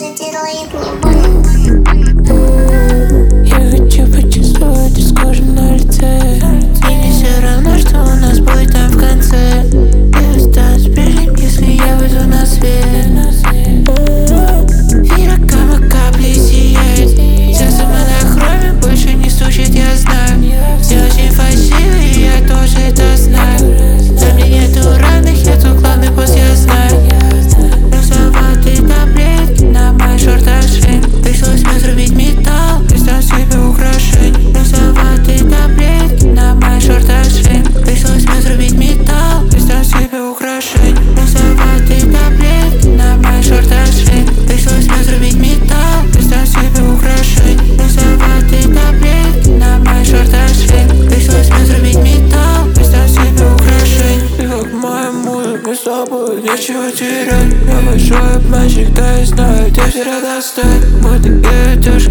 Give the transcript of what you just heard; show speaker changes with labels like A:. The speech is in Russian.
A: даже делает мне больно.
B: Я хочу почувствовать из кожи на лице. Мне не все равно, что у нас будет там в конце. Я останусь прежним, если я выйду на свет. Вера капли сияет. Сердце монохроме больше не стучит, я знаю. Все очень фальшивые, я тоже это знаю. На мне нету равных, я тут главный босс, я знаю. Розоватые таблетки на моих шортах шин. Пришлось разрубить металл, представь себе украшение. Розоватые таблетки на моих шортах шин. Пришлось разрубить металл, представь себе украшение. Розоватые таблетки на моих шортах шин. Пришлось разрубить металл, представь себе украшение. Розоватые таблетки на моих шортах шин. Пришлось разрубить металл, представь себе украшение. Ты как моя муза, мы с тобой нечего терять. Я большой обманщик, да и знаю, где все достать. Мы такие девушки,